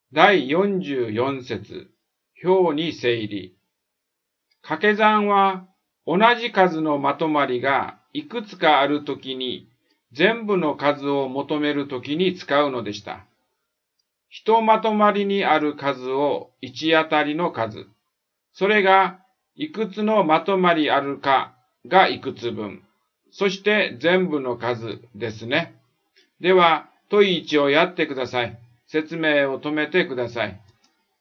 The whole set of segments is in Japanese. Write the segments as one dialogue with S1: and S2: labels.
S1: 第44節、表に整理。掛け算は同じ数のまとまりがいくつかあるときに全部の数を求めるときに使うのでした。一まとまりにある数を1当たりの数、それがいくつのまとまりあるかがいくつ分、そして全部の数ですね。では、問1をやってください。説明を止めてください。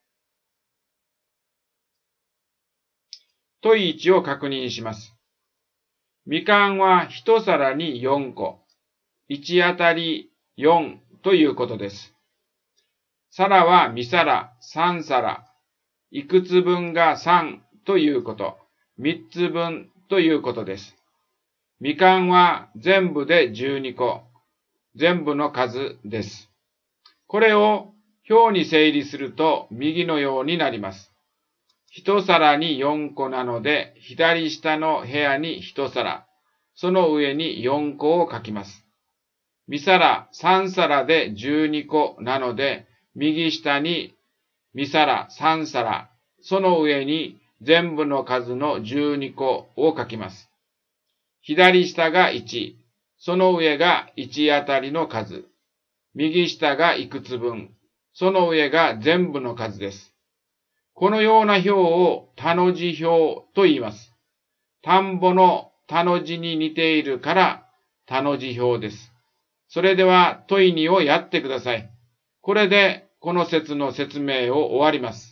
S1: 問1を確認します。みかんは1皿に4個、1当たり4ということです。皿は2皿、3皿、いくつ分が3ということ、3つ分ということです。みかんは全部で12個、全部の数です。これを表に整理すると右のようになります。一皿に4個なので、左下の部屋に1皿、その上に4個を書きます。2皿、3皿で12個なので、右下に2皿、3皿、その上に全部の数の12個を書きます。左下が1、その上が1当たりの数。右下がいくつ分、その上が全部の数です。このような表を田の字表と言います。田んぼの田の字に似ているから田の字表です。それでは問2をやってください。これでこの説の説明を終わります。